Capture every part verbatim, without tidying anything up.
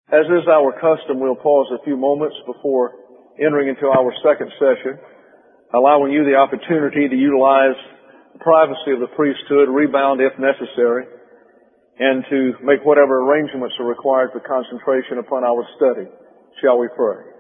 As is our custom, we'll pause a few moments before entering into our second session, allowing you the opportunity to utilize the privacy of the priesthood, rebound if necessary, and to make whatever arrangements are required for concentration upon our study. Shall we pray?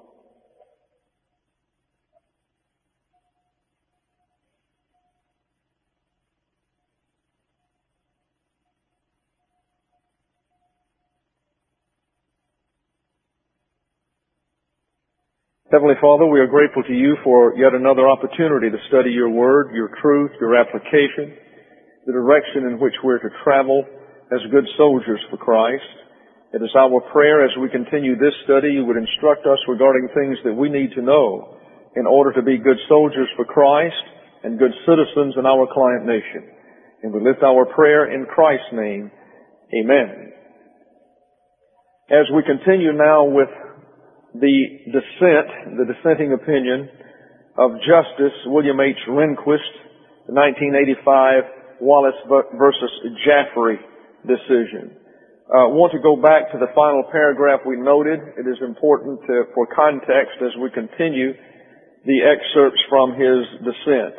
Heavenly Father, we are grateful to you for yet another opportunity to study your word, your truth, your application, the direction in which we're to travel as good soldiers for Christ. It is our prayer as we continue this study, you would instruct us regarding things that we need to know in order to be good soldiers for Christ and good citizens in our client nation. And we lift our prayer in Christ's name. Amen. As we continue now with the dissent, the dissenting opinion of Justice William H. Rehnquist, the nineteen eighty-five Wallace versus Jaffrey decision. I uh, want to go back to the final paragraph we noted. It is important to, for context as we continue the excerpts from his dissent.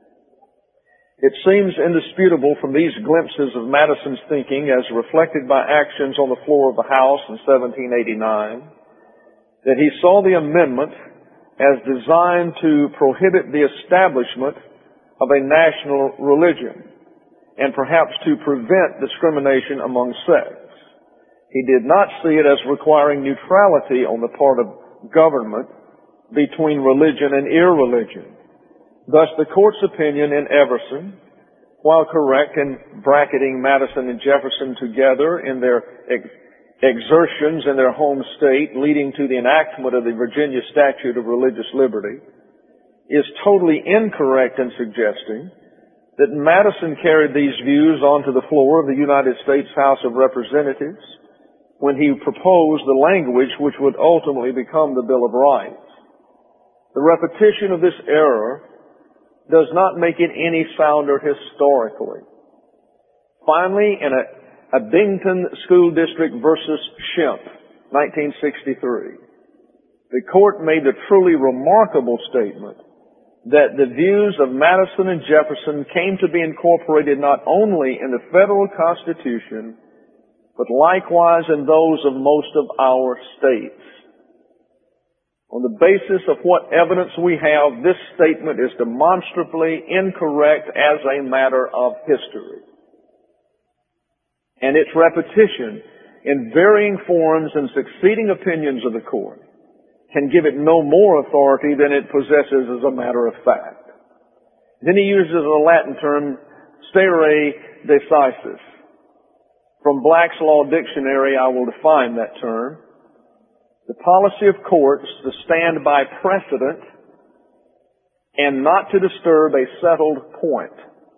It seems indisputable from these glimpses of Madison's thinking as reflected by actions on the floor of the House in seventeen eighty-nine that he saw the amendment as designed to prohibit the establishment of a national religion and perhaps to prevent discrimination among sects. He did not see it as requiring neutrality on the part of government between religion and irreligion. Thus, the court's opinion in Everson, while correct in bracketing Madison and Jefferson together in their ex- exertions in their home state leading to the enactment of the Virginia Statute of Religious Liberty, is totally incorrect in suggesting that Madison carried these views onto the floor of the United States House of Representatives when he proposed the language which would ultimately become the Bill of Rights. The repetition of this error does not make it any sounder historically. Finally, in a Abington School District versus Shemp, nineteen sixty-three. The court made the truly remarkable statement that the views of Madison and Jefferson came to be incorporated not only in the federal Constitution, but likewise in those of most of our states. On the basis of what evidence we have, this statement is demonstrably incorrect as a matter of history. And its repetition in varying forms and succeeding opinions of the court can give it no more authority than it possesses as a matter of fact. Then he uses a Latin term, stare decisis. From Black's Law Dictionary, I will define that term. The policy of courts to stand by precedent and not to disturb a settled point.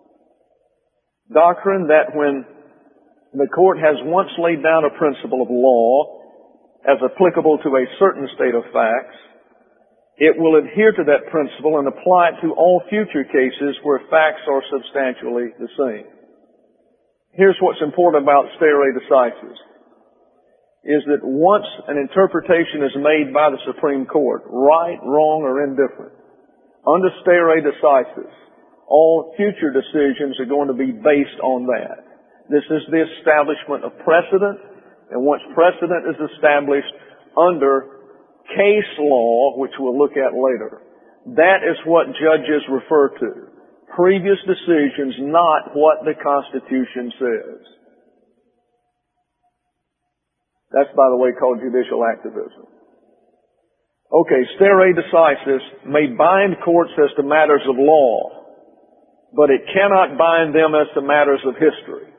Doctrine that when the court has once laid down a principle of law as applicable to a certain state of facts, it will adhere to that principle and apply it to all future cases where facts are substantially the same. Here's what's important about stare decisis, is that once an interpretation is made by the Supreme Court, right, wrong, or indifferent, under stare decisis, all future decisions are going to be based on that. This is the establishment of precedent, and once precedent is established under case law, which we'll look at later, that is what judges refer to. Previous decisions, not what the Constitution says. That's, by the way, called judicial activism. Okay, stare decisis may bind courts as to matters of law, but it cannot bind them as to matters of history.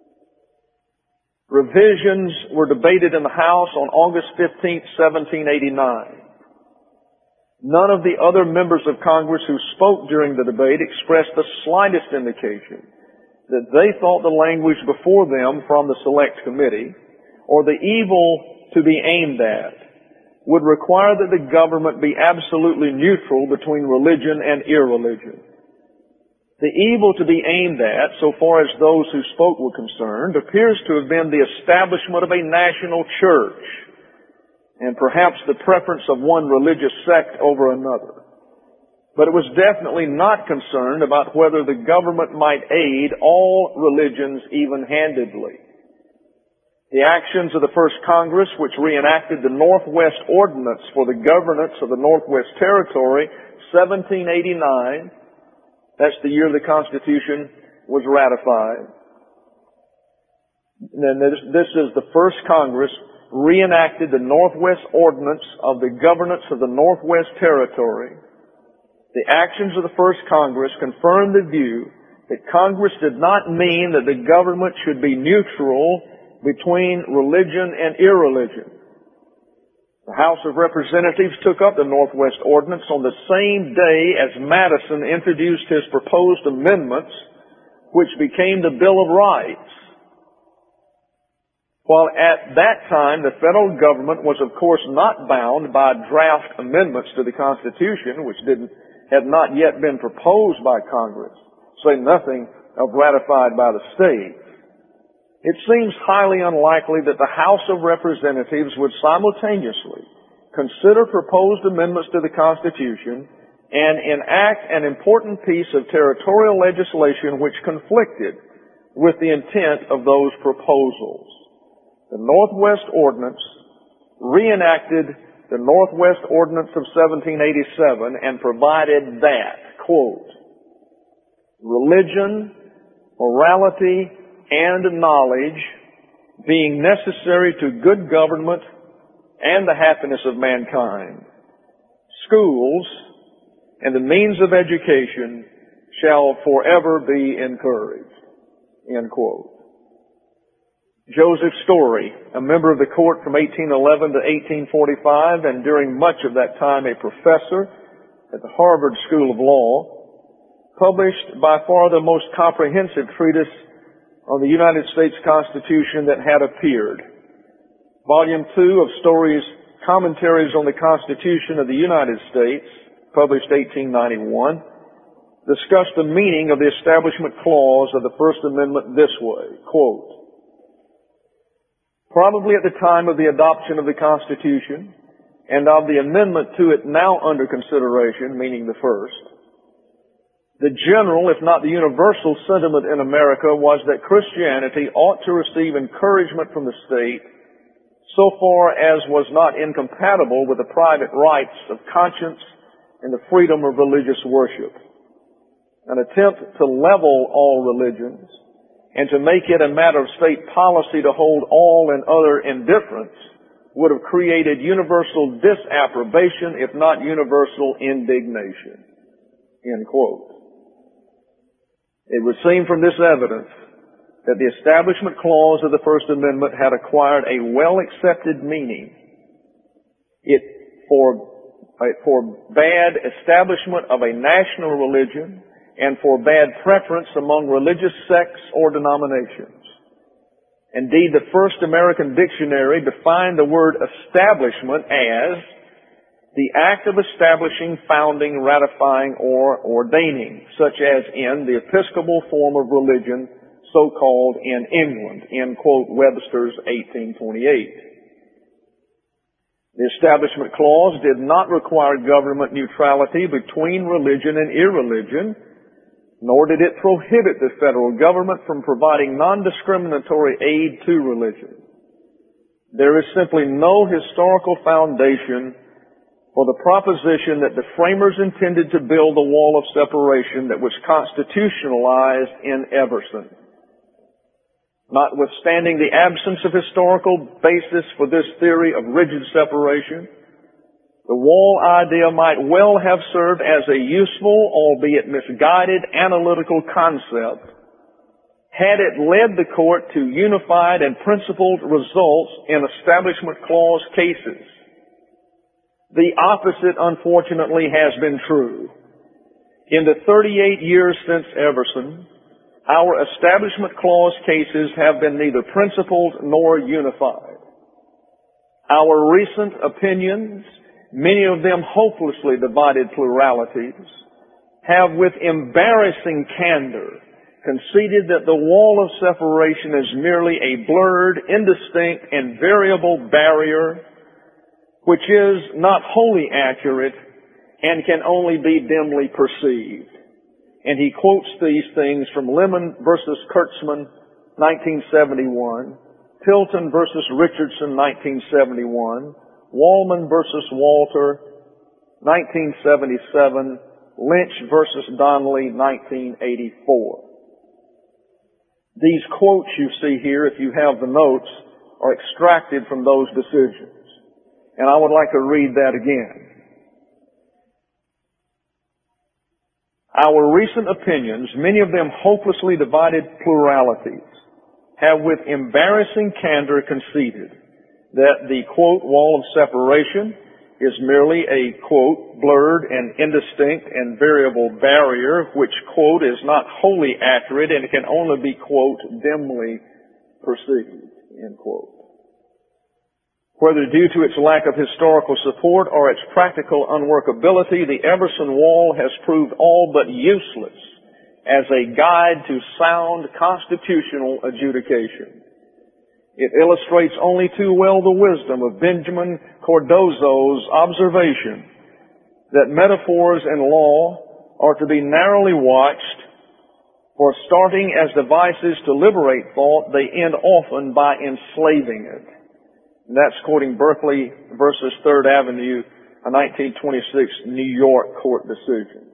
Revisions were debated in the House on August fifteenth, seventeen eighty-nine. None of the other members of Congress who spoke during the debate expressed the slightest indication that they thought the language before them from the Select Committee, or the evil to be aimed at, would require that the government be absolutely neutral between religion and irreligion. The evil to be aimed at, so far as those who spoke were concerned, appears to have been the establishment of a national church and perhaps the preference of one religious sect over another. But it was definitely not concerned about whether the government might aid all religions even-handedly. The actions of the First Congress, which reenacted the Northwest Ordinance for the governance of the Northwest Territory, seventeen eighty-nine, that's the year the Constitution was ratified. And this, this is the First Congress reenacted the Northwest Ordinance of the governance of the Northwest Territory. The actions of the First Congress confirmed the view that Congress did not mean that the government should be neutral between religion and irreligion. The House of Representatives took up the Northwest Ordinance on the same day as Madison introduced his proposed amendments, which became the Bill of Rights. While at that time the federal government was of course not bound by draft amendments to the Constitution, which didn't, had not yet been proposed by Congress, say nothing of ratified by the states, it seems highly unlikely that the House of Representatives would simultaneously consider proposed amendments to the Constitution and enact an important piece of territorial legislation which conflicted with the intent of those proposals. The Northwest Ordinance reenacted the Northwest Ordinance of seventeen eighty-seven and provided that, quote, religion, morality, and knowledge being necessary to good government and the happiness of mankind, schools and the means of education shall forever be encouraged, end quote. Joseph Story, a member of the court from eighteen eleven to eighteen forty-five, and during much of that time a professor at the Harvard School of Law, published by far the most comprehensive treatise on the United States Constitution that had appeared. Volume two of Story's Commentaries on the Constitution of the United States, published eighteen ninety-one, discussed the meaning of the Establishment Clause of the First Amendment this way, quote, probably at the time of the adoption of the Constitution and of the amendment to it now under consideration, meaning the first, the general, if not the universal sentiment in America was that Christianity ought to receive encouragement from the state so far as was not incompatible with the private rights of conscience and the freedom of religious worship. An attempt to level all religions and to make it a matter of state policy to hold all and other indifference would have created universal disapprobation, if not universal indignation. End quote. It would seem from this evidence that the Establishment Clause of the First Amendment had acquired a well-accepted meaning. It forbade establishment of a national religion and forbade preference among religious sects or denominations. Indeed, the first American dictionary defined the word establishment as the act of establishing, founding, ratifying, or ordaining, such as in the Episcopal form of religion, so called in England, end quote, Webster's eighteen twenty-eight. The Establishment Clause did not require government neutrality between religion and irreligion, nor did it prohibit the federal government from providing non-discriminatory aid to religion. There is simply no historical foundation for the proposition that the framers intended to build a wall of separation that was constitutionalized in Everson. Notwithstanding the absence of historical basis for this theory of rigid separation, the wall idea might well have served as a useful, albeit misguided, analytical concept had it led the court to unified and principled results in Establishment Clause cases. The opposite, unfortunately, has been true. In the thirty-eight years since Everson, our Establishment Clause cases have been neither principled nor unified. Our recent opinions, many of them hopelessly divided pluralities, have with embarrassing candor conceded that the wall of separation is merely a blurred, indistinct, and variable barrier which is not wholly accurate and can only be dimly perceived. And he quotes these things from Lemon versus Kurtzman, nineteen seventy-one, Tilton versus Richardson, nineteen seventy-one, Wallman versus Walter, nineteen seventy-seven, Lynch versus Donnelly, nineteen eighty-four. These quotes you see here, if you have the notes, are extracted from those decisions. And I would like to read that again. Our recent opinions, many of them hopelessly divided pluralities, have with embarrassing candor conceded that the, quote, wall of separation is merely a, quote, blurred and indistinct and variable barrier which, quote, is not wholly accurate and can only be, quote, dimly perceived, end quote. Whether due to its lack of historical support or its practical unworkability, the Everson Wall has proved all but useless as a guide to sound constitutional adjudication. It illustrates only too well the wisdom of Benjamin Cardozo's observation that metaphors in law are to be narrowly watched, for starting as devices to liberate thought, they end often by enslaving it. And that's quoting Berkeley versus Third Avenue, a nineteen twenty-six New York court decision.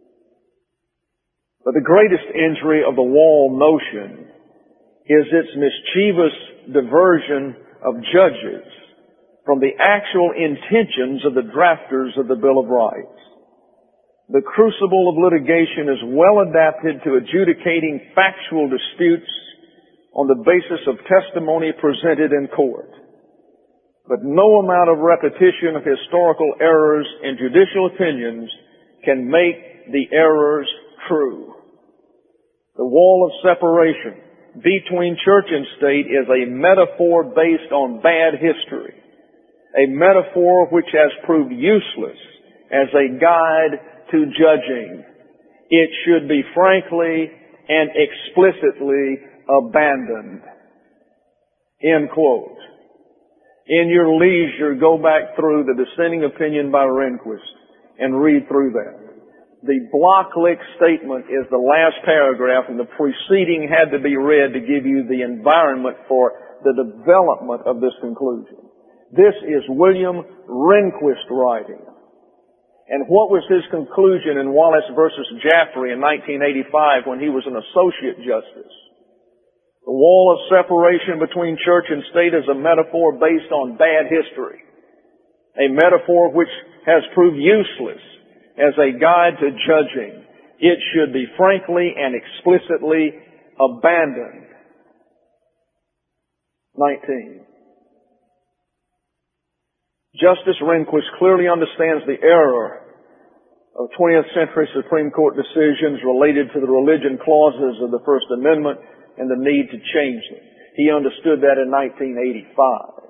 But the greatest injury of the wall notion is its mischievous diversion of judges from the actual intentions of the drafters of the Bill of Rights. The crucible of litigation is well adapted to adjudicating factual disputes on the basis of testimony presented in court. But no amount of repetition of historical errors in judicial opinions can make the errors true. The wall of separation between church and state is a metaphor based on bad history, a metaphor which has proved useless as a guide to judging. It should be frankly and explicitly abandoned. End quote. In your leisure, go back through the dissenting opinion by Rehnquist and read through that. The Blocklick statement is the last paragraph, and the preceding had to be read to give you the environment for the development of this conclusion. This is William Rehnquist writing. And what was his conclusion in Wallace versus Jaffrey in nineteen eighty-five when he was an associate justice? The wall of separation between church and state is a metaphor based on bad history. A metaphor which has proved useless as a guide to judging. It should be frankly and explicitly abandoned. nineteen. Justice Rehnquist clearly understands the error of twentieth century Supreme Court decisions related to the religion clauses of the First Amendment and the need to change them. He understood that in nineteen eighty-five.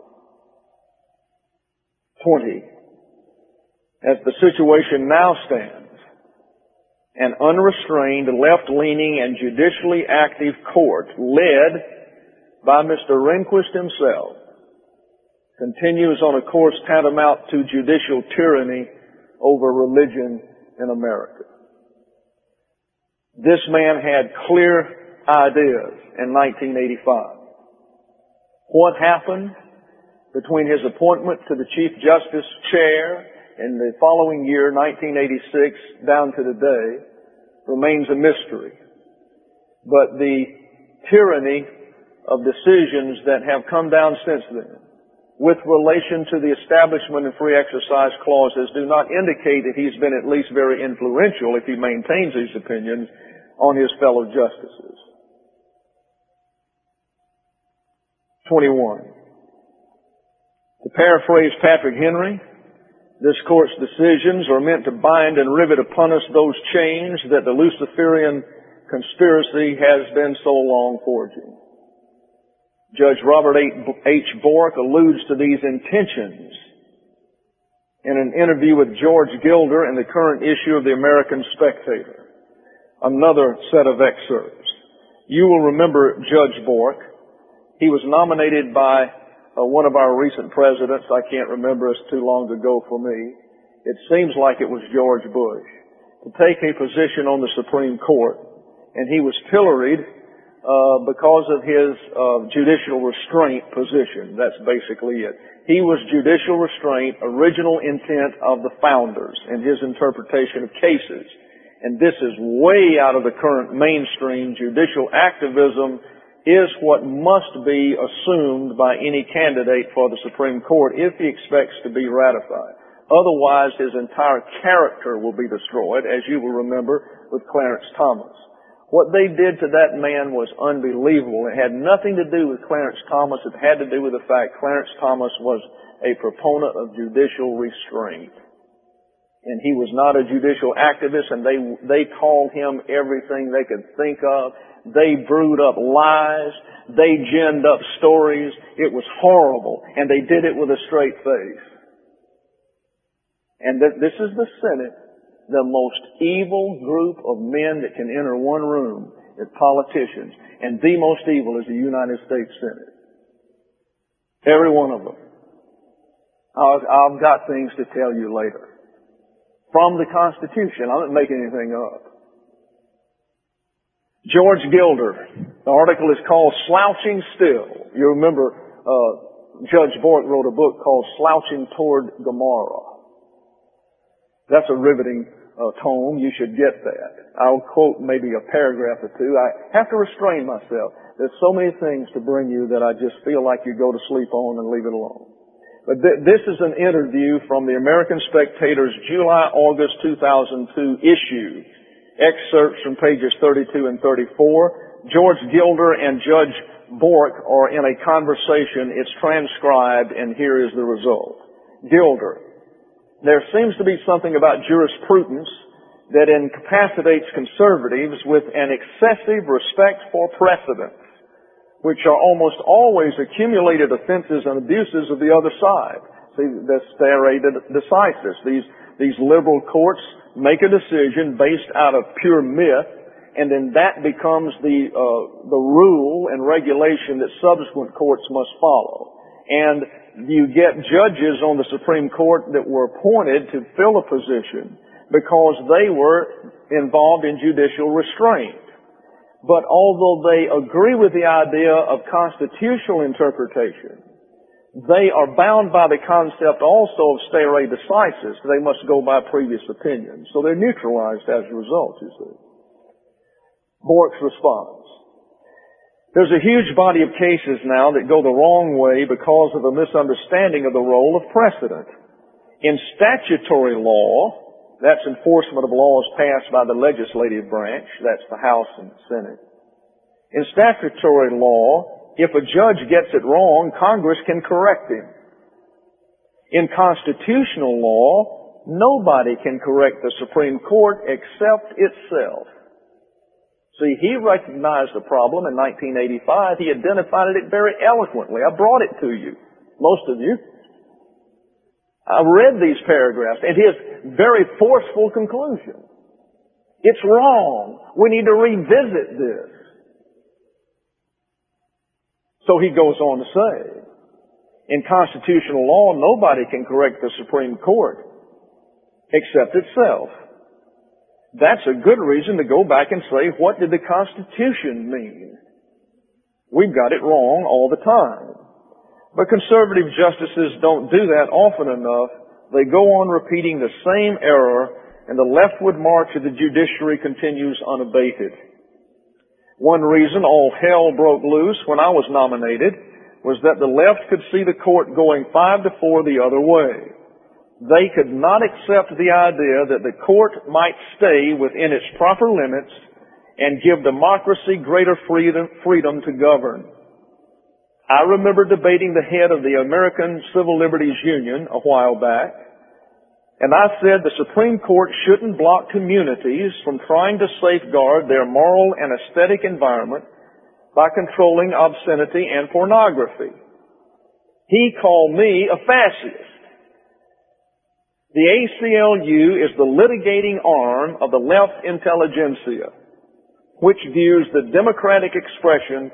twenty. As the situation now stands, an unrestrained, left-leaning, and judicially active court led by Mister Rehnquist himself continues on a course tantamount to judicial tyranny over religion in America. This man had clear ideas in nineteen eighty-five. What happened between his appointment to the Chief Justice chair in the following year, nineteen eighty-six, down to today, remains a mystery. But the tyranny of decisions that have come down since then, with relation to the establishment and free exercise clauses, do not indicate that he's been at least very influential, if he maintains these opinions, on his fellow justices. twenty-one. To paraphrase Patrick Henry, this court's decisions are meant to bind and rivet upon us those chains that the Luciferian conspiracy has been so long forging. Judge Robert H. Bork alludes to these intentions in an interview with George Gilder in the current issue of the American Spectator. Another set of excerpts. You will remember Judge Bork. He was nominated by uh, one of our recent presidents, I can't remember, it's too long ago for me, it seems like it was George Bush, to take a position on the Supreme Court, and he was pilloried uh, because of his uh, judicial restraint position. That's basically it. He was judicial restraint, original intent of the founders in his interpretation of cases. And this is way out of the current mainstream. Judicial activism is what must be assumed by any candidate for the Supreme Court if he expects to be ratified. Otherwise, his entire character will be destroyed, as you will remember with Clarence Thomas. What they did to that man was unbelievable. It had nothing to do with Clarence Thomas. It had to do with the fact Clarence Thomas was a proponent of judicial restraint. And he was not a judicial activist, and they they called him everything they could think of. They brewed up lies. They ginned up stories. It was horrible, and they did it with a straight face. And th- this is the Senate, the most evil group of men that can enter one room as politicians, and the most evil is the United States Senate. Every one of them. I've, I've got things to tell you later. From the Constitution. I'm not making anything up. George Gilder. The article is called Slouching Still. You remember uh, Judge Bork wrote a book called Slouching Toward Gomorrah. That's a riveting uh, tome. You should get that. I'll quote maybe a paragraph or two. I have to restrain myself. There's so many things to bring you that I just feel like you go to sleep on and leave it alone. But th- this is an interview from the American Spectator's July-August two thousand two issue. Excerpts from pages thirty-two and thirty-four. George Gilder and Judge Bork are in a conversation. It's transcribed, and here is the result. Gilder. There seems to be something about jurisprudence that incapacitates conservatives with an excessive respect for precedent, which are almost always accumulated offenses and abuses of the other side. See, the stare decisis. These, these liberal courts make a decision based out of pure myth, and then that becomes the, uh, the rule and regulation that subsequent courts must follow. And you get judges on the Supreme Court that were appointed to fill a position because they were involved in judicial restraint. But although they agree with the idea of constitutional interpretation, they are bound by the concept also of stare decisis. They must go by previous opinions. So they're neutralized as a result, you see. Bork's response. There's a huge body of cases now that go the wrong way because of a misunderstanding of the role of precedent. In statutory law, that's enforcement of laws passed by the legislative branch. That's the House and Senate. In statutory law, if a judge gets it wrong, Congress can correct him. In constitutional law, nobody can correct the Supreme Court except itself. See, he recognized the problem in nineteen eighty-five. He identified it very eloquently. I brought it to you, most of you. I read these paragraphs and his very forceful conclusion. It's wrong. We need to revisit this. So he goes on to say, in constitutional law, nobody can correct the Supreme Court except itself. That's a good reason to go back and say, what did the Constitution mean? We've got it wrong all the time. But conservative justices don't do that often enough. They go on repeating the same error, and the leftward march of the judiciary continues unabated. One reason all hell broke loose when I was nominated was that the left could see the court going five to four the other way. They could not accept the idea that the court might stay within its proper limits and give democracy greater freedom, freedom to govern. I remember debating the head of the American Civil Liberties Union a while back, and I said the Supreme Court shouldn't block communities from trying to safeguard their moral and aesthetic environment by controlling obscenity and pornography. He called me a fascist. The A C L U is the litigating arm of the left intelligentsia, which views the democratic expression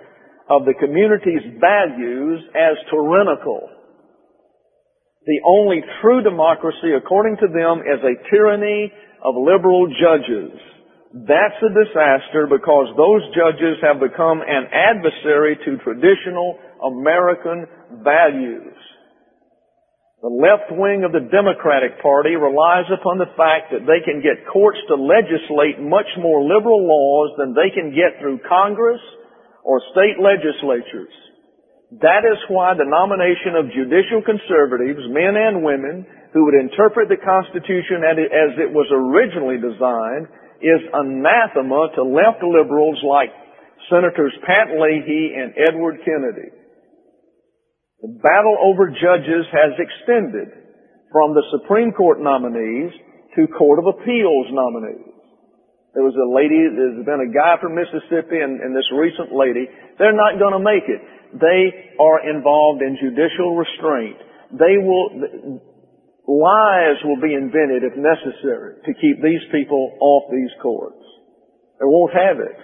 of the community's values as tyrannical. The only true democracy, according to them, is a tyranny of liberal judges. That's a disaster because those judges have become an adversary to traditional American values. The left wing of the Democratic Party relies upon the fact that they can get courts to legislate much more liberal laws than they can get through Congress or state legislatures. That is why the nomination of judicial conservatives, men and women, who would interpret the Constitution as it was originally designed, is anathema to left liberals like Senators Pat Leahy and Edward Kennedy. The battle over judges has extended from the Supreme Court nominees to Court of Appeals nominees. There was a lady, there's been a guy from Mississippi and, and this recent lady. They're not going to make it. They are involved in judicial restraint. They will, lies will be invented if necessary to keep these people off these courts. They won't have it.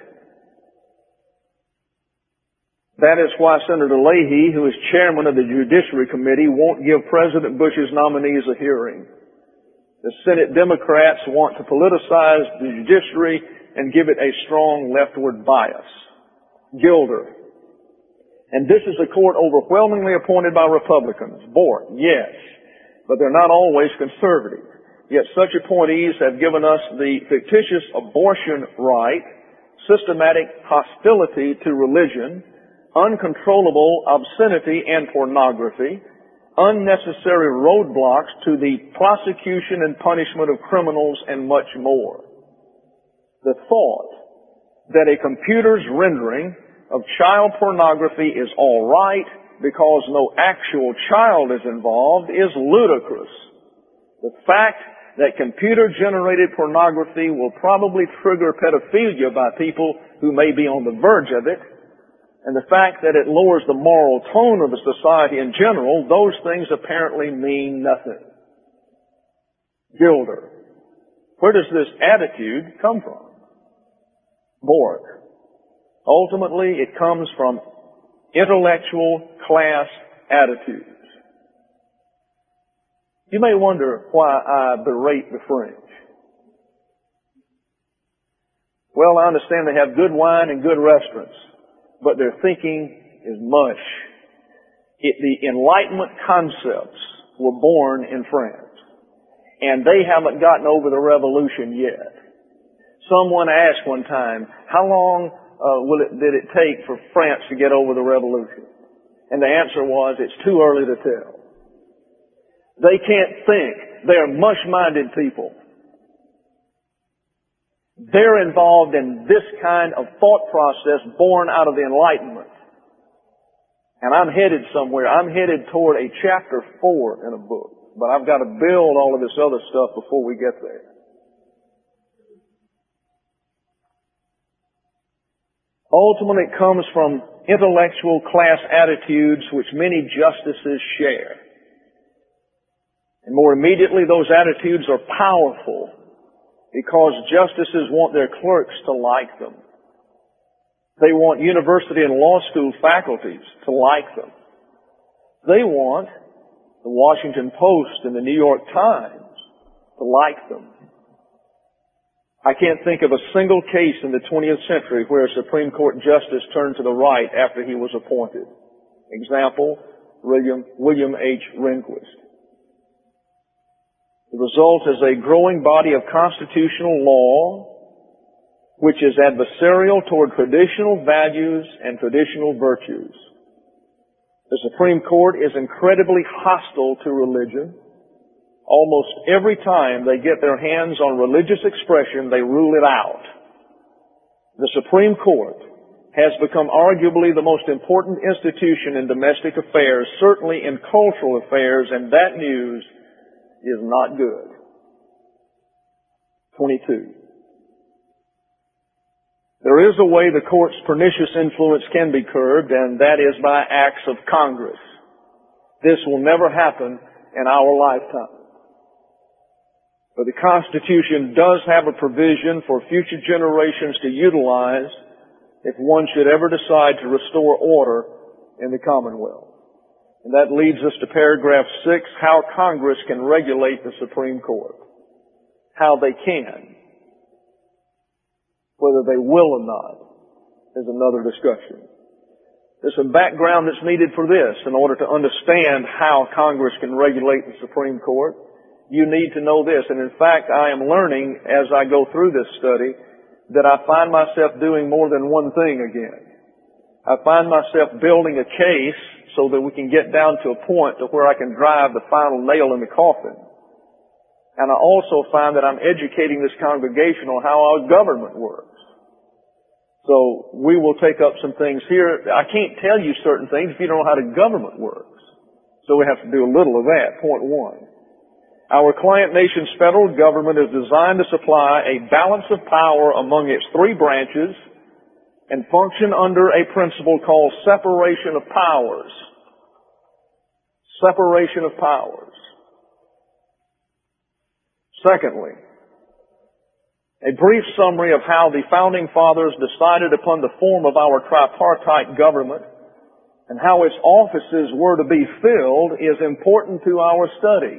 That is why Senator Leahy, who is chairman of the Judiciary Committee, won't give President Bush's nominees a hearing. The Senate Democrats want to politicize the judiciary and give it a strong leftward bias. Gilder. And this is a court overwhelmingly appointed by Republicans. Bork, yes. But they're not always conservative. Yet such appointees have given us the fictitious abortion right, systematic hostility to religion, uncontrollable obscenity and pornography, unnecessary roadblocks to the prosecution and punishment of criminals, and much more. The thought that a computer's rendering of child pornography is all right because no actual child is involved is ludicrous. The fact that computer-generated pornography will probably trigger pedophilia by people who may be on the verge of it, and the fact that it lowers the moral tone of the society in general, those things apparently mean nothing. Gilder. Where does this attitude come from? Bork. Ultimately, it comes from intellectual class attitudes. You may wonder why I berate the French. Well, I understand they have good wine and good restaurants, but their thinking is mush. It, the Enlightenment concepts were born in France, and they haven't gotten over the revolution yet. Someone asked one time, how long uh, will it, did it take for France to get over the revolution? And the answer was, it's too early to tell. They can't think. They're mush-minded people. They're involved in this kind of thought process born out of the Enlightenment. And I'm headed somewhere. I'm headed toward a chapter four in a book. But I've got to build all of this other stuff before we get there. Ultimately, it comes from intellectual class attitudes which many justices share. And more immediately, those attitudes are powerful because justices want their clerks to like them. They want university and law school faculties to like them. They want the Washington Post and the New York Times to like them. I can't think of a single case in the twentieth century where a Supreme Court justice turned to the right after he was appointed. Example, William, William H. Rehnquist. The result is a growing body of constitutional law which is adversarial toward traditional values and traditional virtues. The Supreme Court is incredibly hostile to religion. Almost every time they get their hands on religious expression, they rule it out. The Supreme Court has become arguably the most important institution in domestic affairs, certainly in cultural affairs, and that news is not good. twenty-two. There is a way the court's pernicious influence can be curbed, and that is by acts of Congress. This will never happen in our lifetime. But the Constitution does have a provision for future generations to utilize if one should ever decide to restore order in the Commonwealth. And that leads us to paragraph six, how Congress can regulate the Supreme Court. How they can. Whether they will or not is another discussion. There's some background that's needed for this in order to understand how Congress can regulate the Supreme Court. You need to know this. And in fact, I am learning as I go through this study that I find myself doing more than one thing again. I find myself building a case so that we can get down to a point to where I can drive the final nail in the coffin. And I also find that I'm educating this congregation on how our government works. So we will take up some things here. I can't tell you certain things if you don't know how the government works. So we have to do a little of that, point one. Our client nation's federal government is designed to supply a balance of power among its three branches and function under a principle called separation of powers. Separation of powers. Secondly, a brief summary of how the Founding Fathers decided upon the form of our tripartite government and how its offices were to be filled is important to our study.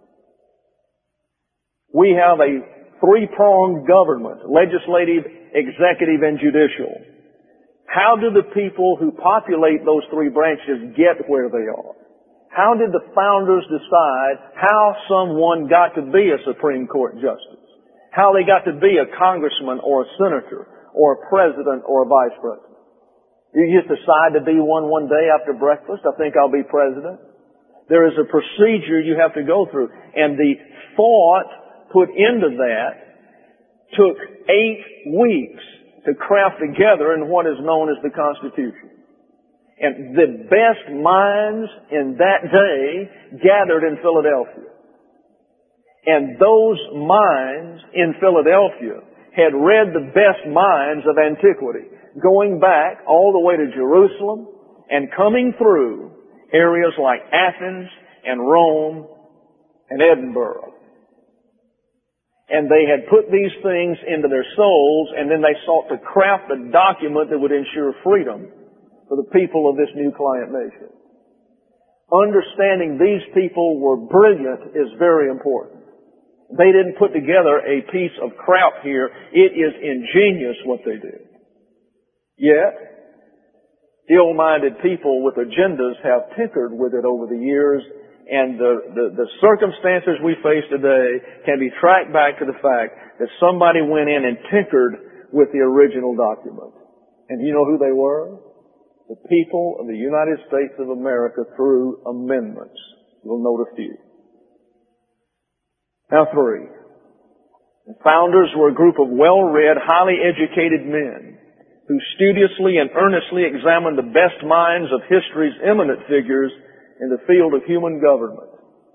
We have a three-pronged government, legislative, executive, and judicial. How do the people who populate those three branches get where they are? How did the founders decide how someone got to be a Supreme Court justice? How they got to be a congressman or a senator or a president or a vice president? You just decide to be one one day after breakfast. I think I'll be president. There is a procedure you have to go through. And the thought put into that took eight weeks to craft together in what is known as the Constitution. And the best minds in that day gathered in Philadelphia. And those minds in Philadelphia had read the best minds of antiquity, going back all the way to Jerusalem and coming through areas like Athens and Rome and Edinburgh. And they had put these things into their souls, and then they sought to craft a document that would ensure freedom for the people of this new client nation. Understanding these people were brilliant is very important. They didn't put together a piece of crap here. It is ingenious what they did. Yet, ill-minded people with agendas have tinkered with it over the years, and the, the, the circumstances we face today can be tracked back to the fact that somebody went in and tinkered with the original document. And you know who they were? The people of the United States of America through amendments. You'll note a few. Now three. The founders were a group of well-read, highly educated men who studiously and earnestly examined the best minds of history's eminent figures in the field of human government.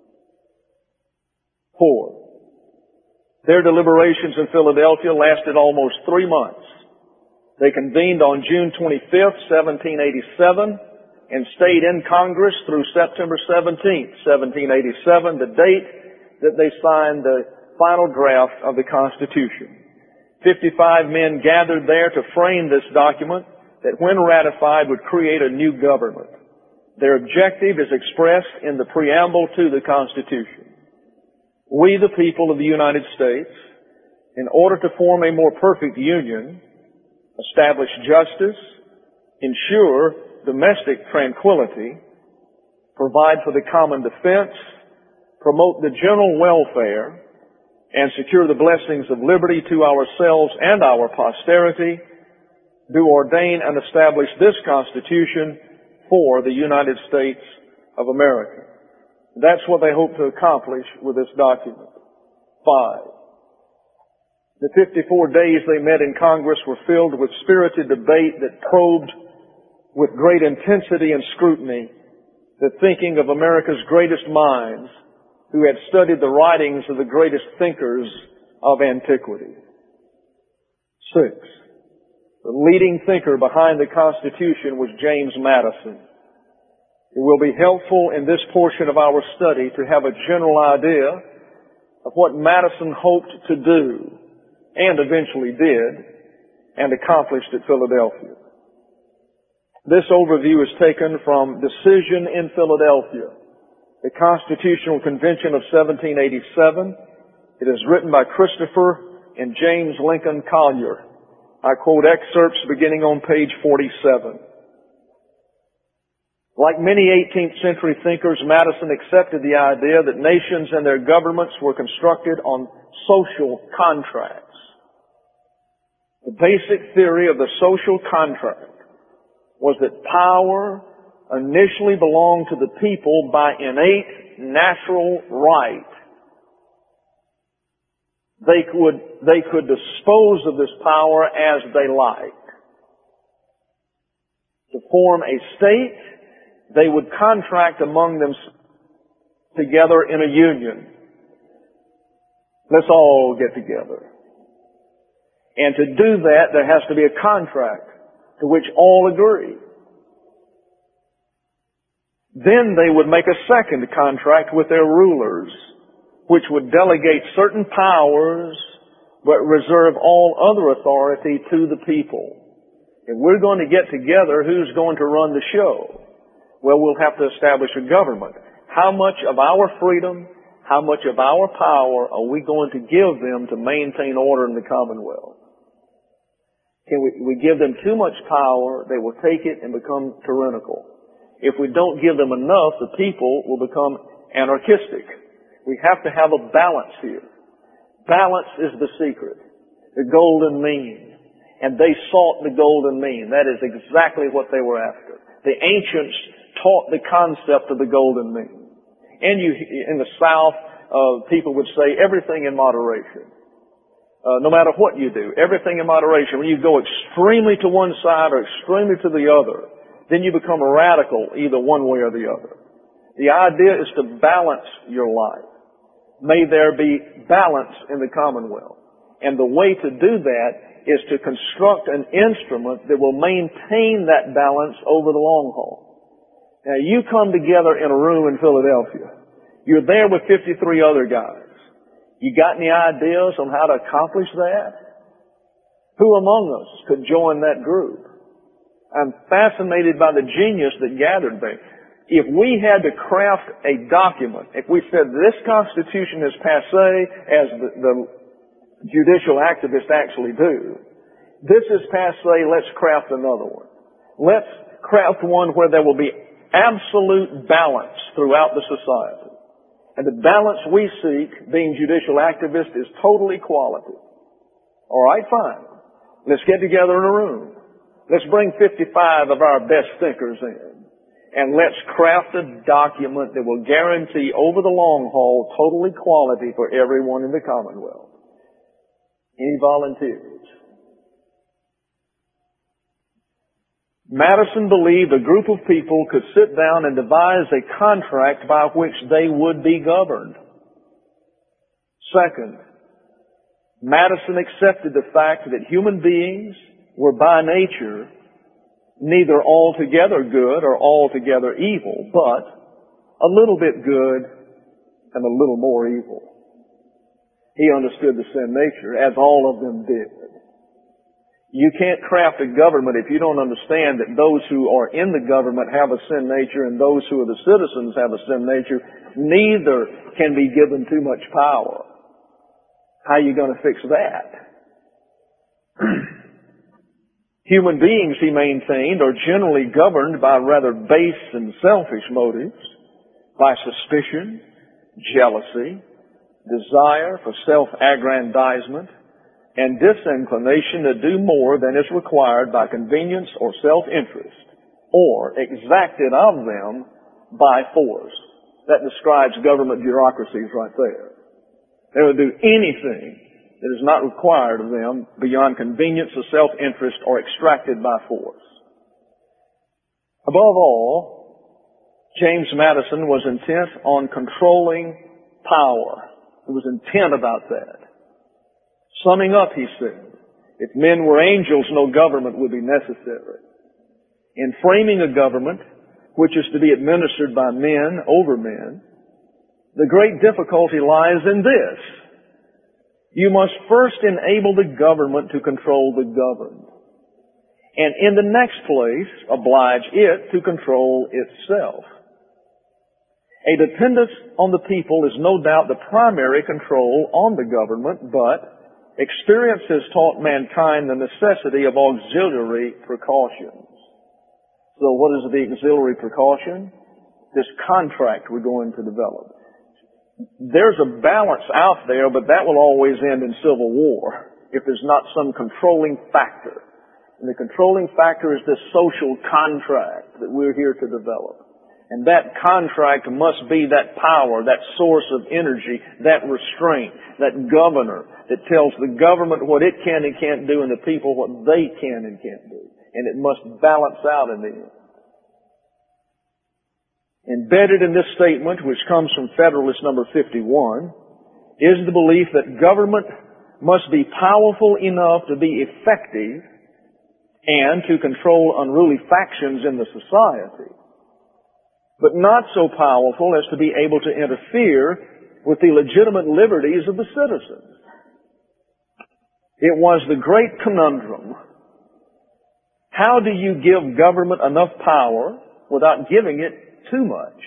Four. Their deliberations in Philadelphia lasted almost three months. They convened on June twenty-fifth, seventeen eighty-seven, and stayed in Congress through September seventeenth, seventeen eighty-seven, the date that they signed the final draft of the Constitution. Fifty-five men gathered there to frame this document that, when ratified, would create a new government. Their objective is expressed in the preamble to the Constitution. We, the people of the United States, in order to form a more perfect union, establish justice, ensure domestic tranquility, provide for the common defense, promote the general welfare, and secure the blessings of liberty to ourselves and our posterity, do ordain and establish this Constitution for the United States of America. That's what they hope to accomplish with this document. Five. The fifty-four days they met in Congress were filled with spirited debate that probed with great intensity and scrutiny the thinking of America's greatest minds who had studied the writings of the greatest thinkers of antiquity. Six. The leading thinker behind the Constitution was James Madison. It will be helpful in this portion of our study to have a general idea of what Madison hoped to do, and eventually did, and accomplished at Philadelphia. This overview is taken from Decision in Philadelphia, the Constitutional Convention of seventeen eighty-seven. It is written by Christopher and James Lincoln Collier. I quote excerpts beginning on page forty-seven. Like many eighteenth century thinkers, Madison accepted the idea that nations and their governments were constructed on social contracts. The basic theory of the social contract was that power initially belonged to the people by innate natural right. They could, they could dispose of this power as they liked. To form a state, they would contract among them together in a union. Let's all get together. And to do that, there has to be a contract to which all agree. Then they would make a second contract with their rulers, which would delegate certain powers, but reserve all other authority to the people. If we're going to get together, who's going to run the show? Well, we'll have to establish a government. How much of our freedom, how much of our power are we going to give them to maintain order in the Commonwealth? Can we, we give them too much power, they will take it and become tyrannical. If we don't give them enough, the people will become anarchistic. We have to have a balance here. Balance is the secret, the golden mean. And they sought the golden mean. That is exactly what they were after. The ancients taught the concept of the golden mean. And you, in the South, uh, people would say everything in moderation. Uh, no matter what you do, everything in moderation. When you go extremely to one side or extremely to the other, then you become a radical either one way or the other. The idea is to balance your life. May there be balance in the Commonwealth. And the way to do that is to construct an instrument that will maintain that balance over the long haul. Now, you come together in a room in Philadelphia. You're there with fifty-three other guys. You got any ideas on how to accomplish that? Who among us could join that group? I'm fascinated by the genius that gathered there. If we had to craft a document, if we said this Constitution is passé, as the, the judicial activists actually do, this is passé, let's craft another one. Let's craft one where there will be absolute balance throughout the society. And the balance we seek, being judicial activists, is total equality. All right, fine. Let's get together in a room. Let's bring fifty-five of our best thinkers in. And let's craft a document that will guarantee over the long haul total equality for everyone in the Commonwealth. Any volunteers? Madison believed a group of people could sit down and devise a contract by which they would be governed. Second, Madison accepted the fact that human beings were by nature neither altogether good or altogether evil, but a little bit good and a little more evil. He understood the sin nature, as all of them did. You can't craft a government if you don't understand that those who are in the government have a sin nature and those who are the citizens have a sin nature. Neither can be given too much power. How are you going to fix that? Human beings, he maintained, are generally governed by rather base and selfish motives, by suspicion, jealousy, desire for self-aggrandizement, and disinclination to do more than is required by convenience or self-interest, or exacted of them by force. That describes government bureaucracies right there. They will do anything that is not required of them beyond convenience or self-interest or extracted by force. Above all, James Madison was intent on controlling power. He was intent about that. Summing up, he said, if men were angels, no government would be necessary. In framing a government, which is to be administered by men over men, the great difficulty lies in this. You must first enable the government to control the governed. And in the next place, oblige it to control itself. A dependence on the people is no doubt the primary control on the government, but experience has taught mankind the necessity of auxiliary precautions. So what is the auxiliary precaution? This contract we're going to develop. There's a balance out there, but that will always end in civil war if there's not some controlling factor. And the controlling factor is this social contract that we're here to develop. And that contract must be that power, that source of energy, that restraint, that governor that tells the government what it can and can't do and the people what they can and can't do. And it must balance out in the end. Embedded in this statement, which comes from Federalist number fifty-one, is the belief that government must be powerful enough to be effective and to control unruly factions in the society, but not so powerful as to be able to interfere with the legitimate liberties of the citizens. It was the great conundrum. How do you give government enough power without giving it too much?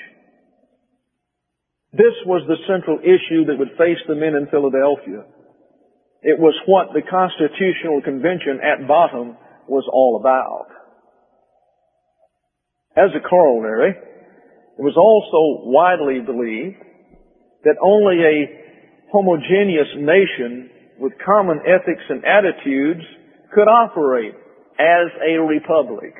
This was the central issue that would face the men in Philadelphia. It was what the Constitutional Convention at bottom was all about. As a corollary, it was also widely believed that only a homogeneous nation with common ethics and attitudes could operate as a republic.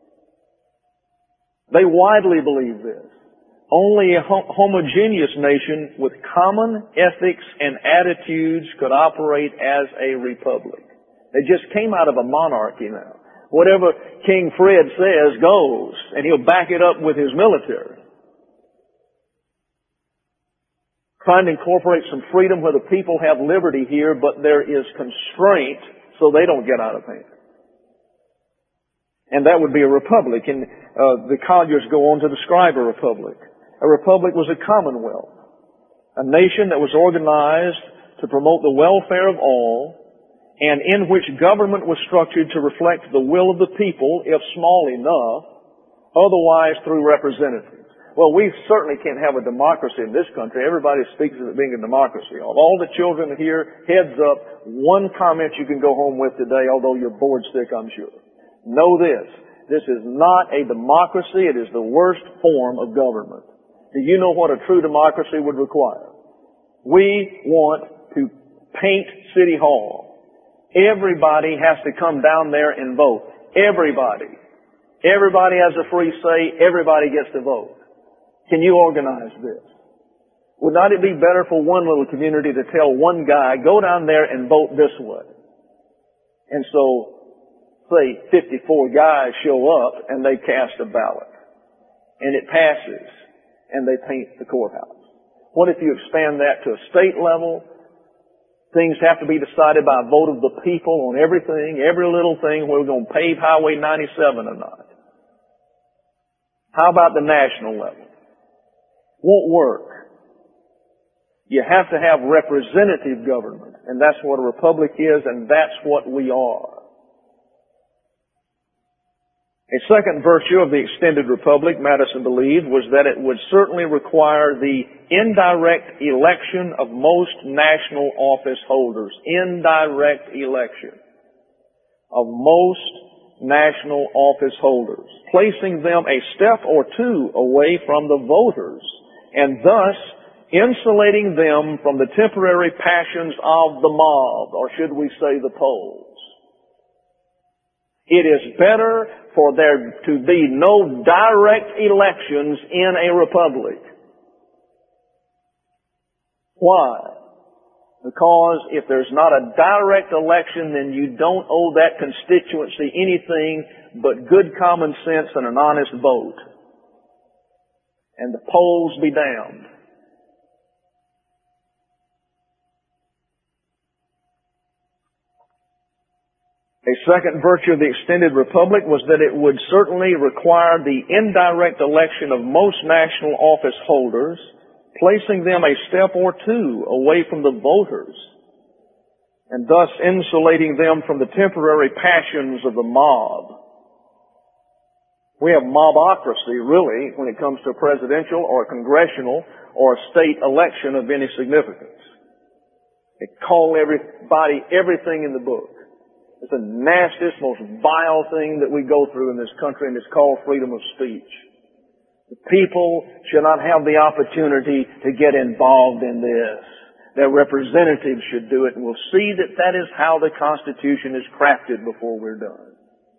They widely believed this. Only a hom- homogeneous nation with common ethics and attitudes could operate as a republic. They just came out of a monarchy now. Whatever King Fred says goes, and he'll back it up with his military. Trying to incorporate some freedom where the people have liberty here, but there is constraint so they don't get out of hand. And that would be a republic. And uh, the Colliers go on to describe a republic. A republic was a commonwealth, a nation that was organized to promote the welfare of all, and in which government was structured to reflect the will of the people, if small enough, otherwise through representatives. Well, we certainly can't have a democracy in this country. Everybody speaks of it being a democracy. Of all the children here, heads up, one comment you can go home with today, although you're bored sick, I'm sure. Know this. This is not a democracy. It is the worst form of government. Do you know what a true democracy would require? We want to paint City Hall. Everybody has to come down there and vote. Everybody. Everybody has a free say. Everybody gets to vote. Can you organize this? Would not it be better for one little community to tell one guy, go down there and vote this way? And so, say fifty-four guys show up and they cast a ballot. And it passes. And they paint the courthouse. What if you expand that to a state level? Things have to be decided by a vote of the people on everything, every little thing, whether we're going to pave Highway ninety-seven or not. How about the national level? Won't work. You have to have representative government, and that's what a republic is, and that's what we are. A second virtue of the extended republic, Madison believed, was that it would certainly require the indirect election of most national office holders. Indirect election of most national office holders, placing them a step or two away from the voters, and thus insulating them from the temporary passions of the mob, or should we say the polls. It is better for there to be no direct elections in a republic. Why? Because if there's not a direct election, then you don't owe that constituency anything but good common sense and an honest vote. And the polls be damned. A second virtue of the extended republic was that it would certainly require the indirect election of most national office holders, placing them a step or two away from the voters, and thus insulating them from the temporary passions of the mob. We have mobocracy, really, when it comes to a presidential or a congressional or a state election of any significance. They call everybody everything in the book. It's the nastiest, most vile thing that we go through in this country, and it's called freedom of speech. The people should not have the opportunity to get involved in this. Their representatives should do it, and we'll see that that is how the Constitution is crafted before we're done.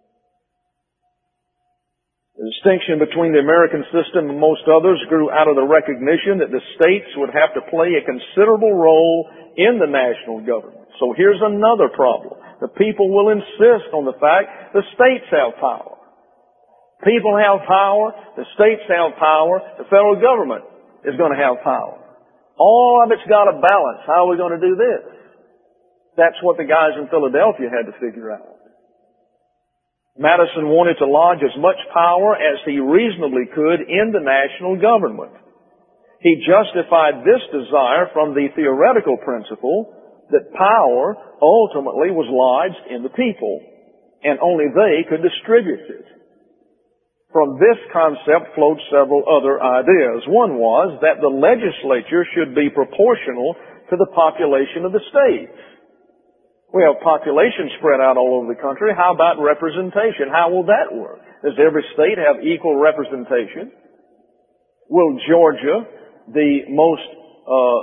The distinction between the American system and most others grew out of the recognition that the states would have to play a considerable role in the national government. So here's another problem. The people will insist on the fact the states have power. People have power, the states have power, the federal government is going to have power. All of it's got a balance. How are we going to do this? That's what the guys in Philadelphia had to figure out. Madison wanted to lodge as much power as he reasonably could in the national government. He justified this desire from the theoretical principle that power ultimately was lodged in the people, and only they could distribute it. From this concept flowed several other ideas. One was that the legislature should be proportional to the population of the states. We have population spread out all over the country. How about representation? How will that work? Does every state have equal representation? Will Georgia, the most, uh,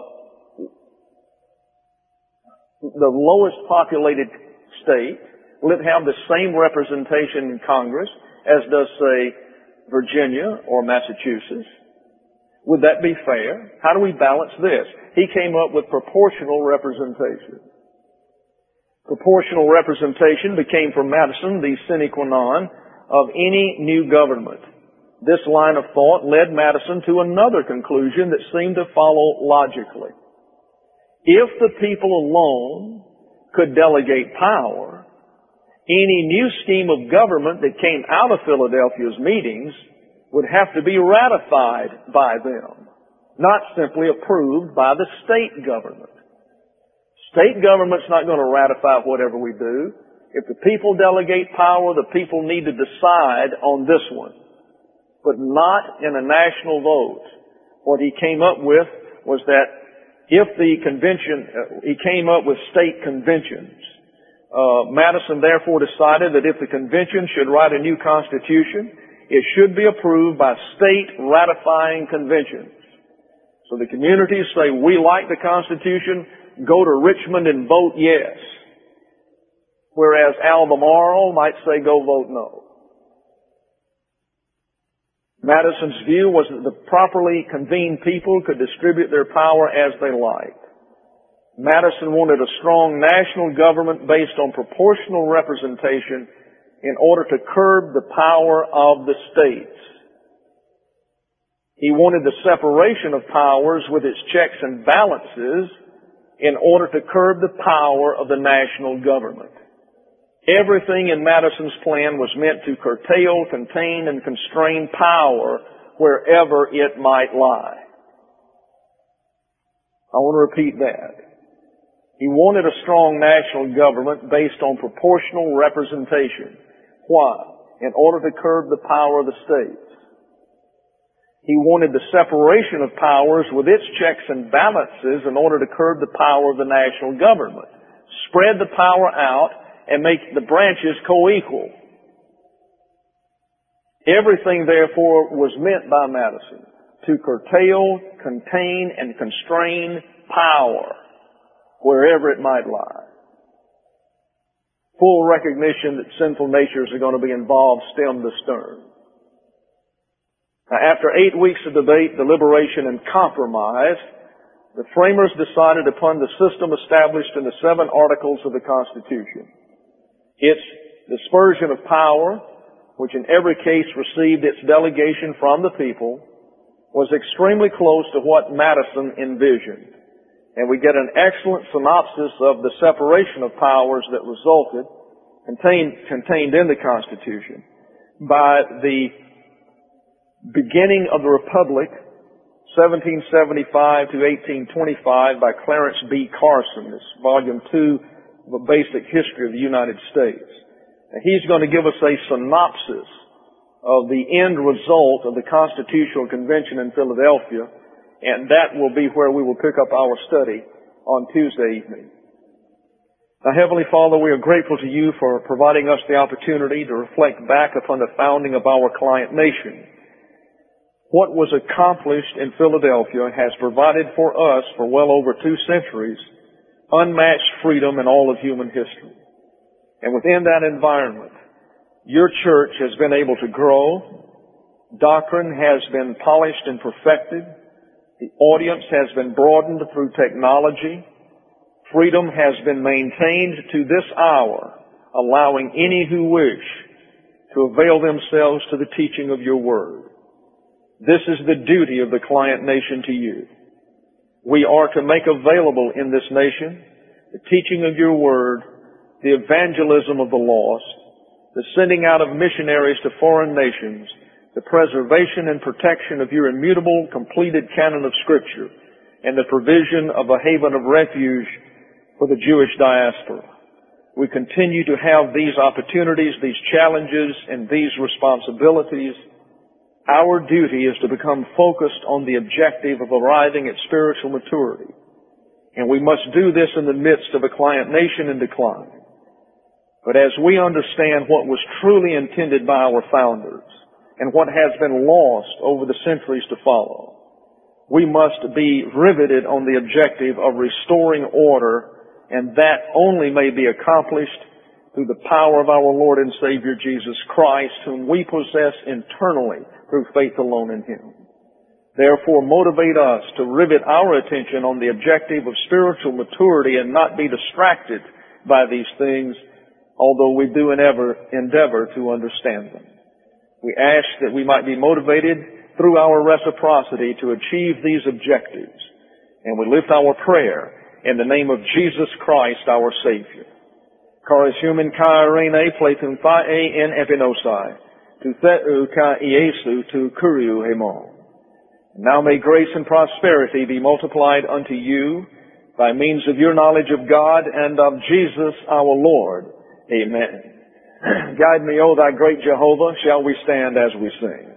the lowest populated state, will it have the same representation in Congress as does, say, Virginia or Massachusetts? Would that be fair? How do we balance this? He came up with proportional representation. Proportional representation became for Madison the sine qua non of any new government. This line of thought led Madison to another conclusion that seemed to follow logically. If the people alone could delegate power, any new scheme of government that came out of Philadelphia's meetings would have to be ratified by them, not simply approved by the state government. State government's not going to ratify whatever we do. If the people delegate power, the people need to decide on this one, but not in a national vote. What he came up with was that if the convention, uh, he came up with state conventions. Uh, Madison therefore decided that if the convention should write a new constitution, it should be approved by state ratifying conventions. So the communities say, we like the Constitution, go to Richmond and vote yes. Whereas Albemarle might say, go vote no. Madison's view was that the properly convened people could distribute their power as they liked. Madison wanted a strong national government based on proportional representation in order to curb the power of the states. He wanted the separation of powers with its checks and balances in order to curb the power of the national government. Everything in Madison's plan was meant to curtail, contain, and constrain power wherever it might lie. I want to repeat that. He wanted a strong national government based on proportional representation. Why? In order to curb the power of the states. He wanted the separation of powers with its checks and balances in order to curb the power of the national government. Spread the power out and make the branches co-equal. Everything, therefore, was meant by Madison to curtail, contain, and constrain power wherever it might lie. Full recognition that sinful natures are going to be involved stem to stern. Now, after eight weeks of debate, deliberation, and compromise, the framers decided upon the system established in the seven articles of the Constitution. Its dispersion of power, which in every case received its delegation from the people, was extremely close to what Madison envisioned. And we get an excellent synopsis of the separation of powers that resulted, contained, contained in the Constitution, by the beginning of the Republic, seventeen seventy-five to eighteen twenty-five, by Clarence B. Carson. It's volume two of a basic history of the United States. And he's going to give us a synopsis of the end result of the Constitutional Convention in Philadelphia, and that will be where we will pick up our study on Tuesday evening. Now, Heavenly Father, we are grateful to you for providing us the opportunity to reflect back upon the founding of our client nation. What was accomplished in Philadelphia has provided for us for well over two centuries unmatched freedom in all of human history. And within that environment, your church has been able to grow, doctrine has been polished and perfected, the audience has been broadened through technology, freedom has been maintained to this hour, allowing any who wish to avail themselves to the teaching of your word. This is the duty of the client nation to you. We are to make available in this nation the teaching of your word, the evangelism of the lost, the sending out of missionaries to foreign nations, the preservation and protection of your immutable, completed canon of Scripture, and the provision of a haven of refuge for the Jewish diaspora. We continue to have these opportunities, these challenges, and these responsibilities. Our duty is to become focused on the objective of arriving at spiritual maturity. And we must do this in the midst of a client nation in decline. But as we understand what was truly intended by our founders and what has been lost over the centuries to follow, we must be riveted on the objective of restoring order, and that only may be accomplished through the power of our Lord and Savior Jesus Christ, whom we possess internally through faith alone in Him. Therefore, motivate us to rivet our attention on the objective of spiritual maturity and not be distracted by these things, although we do endeavor, endeavor to understand them. We ask that we might be motivated through our reciprocity to achieve these objectives, and we lift our prayer in the name of Jesus Christ, our Savior. Charis human kai rene pleitun thae in epinosai, tu theu ka Iesu tu kuriu hemon. Now may grace and prosperity be multiplied unto you by means of your knowledge of God and of Jesus our Lord. Amen. Guide me, O thy great Jehovah. Shall we stand as we sing?